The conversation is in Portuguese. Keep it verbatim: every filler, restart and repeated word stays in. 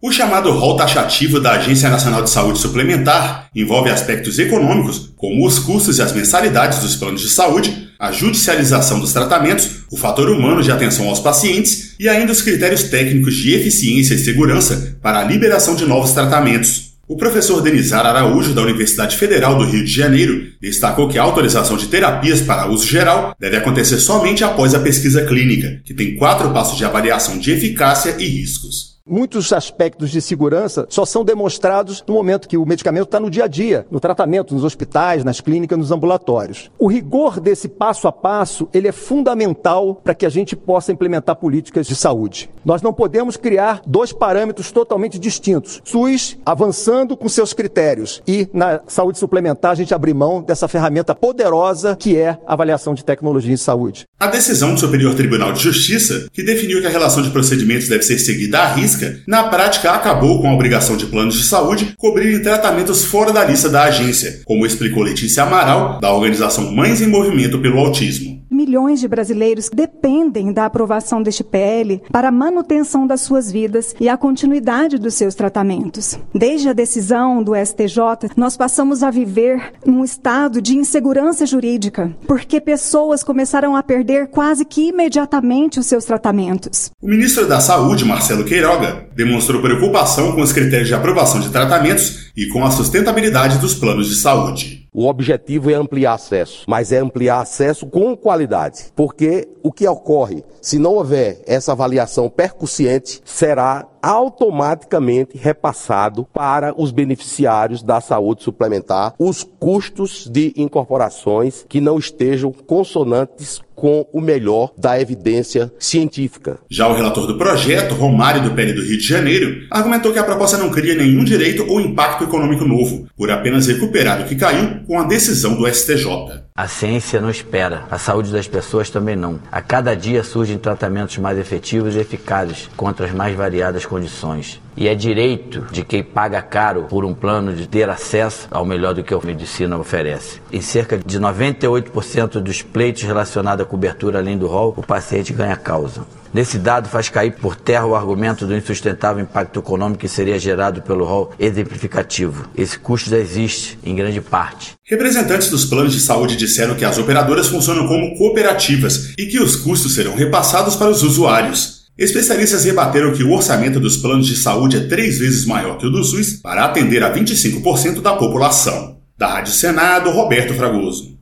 O chamado rol taxativo da Agência Nacional de Saúde Suplementar envolve aspectos econômicos, como os custos e as mensalidades dos planos de saúde, a judicialização dos tratamentos, o fator humano de atenção aos pacientes e ainda os critérios técnicos de eficiência e segurança para a liberação de novos tratamentos. O professor Denizar Araújo, da Universidade Federal do Rio de Janeiro, destacou que a autorização de terapias para uso geral deve acontecer somente após a pesquisa clínica, que tem quatro passos de avaliação de eficácia e riscos. Muitos aspectos de segurança só são demonstrados no momento que o medicamento está no dia a dia, no tratamento, nos hospitais, nas clínicas, nos ambulatórios. O rigor desse passo a passo, ele é fundamental para que a gente possa implementar políticas de saúde. Nós não podemos criar dois parâmetros totalmente distintos. SUS avançando com seus critérios e na saúde suplementar a gente abrir mão dessa ferramenta poderosa que é a avaliação de tecnologia em saúde. A decisão do Superior Tribunal de Justiça, que definiu que a relação de procedimentos deve ser seguida à risca, na prática acabou com a obrigação de planos de saúde cobrirem tratamentos fora da lista da agência, como explicou Letícia Amaral, da organização Mães em Movimento pelo Autismo. Milhões de brasileiros dependem da aprovação deste P L para a manutenção das suas vidas e a continuidade dos seus tratamentos. Desde a decisão do S T J, nós passamos a viver num estado de insegurança jurídica, porque pessoas começaram a perder quase que imediatamente os seus tratamentos. O ministro da Saúde, Marcelo Queiroga, demonstrou preocupação com os critérios de aprovação de tratamentos e com a sustentabilidade dos planos de saúde. O objetivo é ampliar acesso, mas é ampliar acesso com qualidade, porque o que ocorre, se não houver essa avaliação percussiente, será automaticamente repassado para os beneficiários da saúde suplementar os custos de incorporações que não estejam consonantes com o melhor da evidência científica. Já o relator do projeto, Romário do P L do Rio de Janeiro, argumentou que a proposta não cria nenhum direito ou impacto econômico novo, por apenas recuperar o que caiu com a decisão do S T J. A ciência não espera, a saúde das pessoas também não. A cada dia surgem tratamentos mais efetivos e eficazes contra as mais variadas condições. E é direito de quem paga caro por um plano de ter acesso ao melhor do que a medicina oferece. Em cerca de noventa e oito por cento dos pleitos relacionados à cobertura além do rol, o paciente ganha causa. Nesse dado faz cair por terra o argumento do insustentável impacto econômico que seria gerado pelo rol exemplificativo. Esse custo já existe, em grande parte. Representantes dos planos de saúde disseram que as operadoras funcionam como cooperativas e que os custos serão repassados para os usuários. Especialistas rebateram que o orçamento dos planos de saúde é três vezes maior que o do SUS para atender a vinte e cinco por cento da população. Da Rádio Senado, Roberto Fragoso.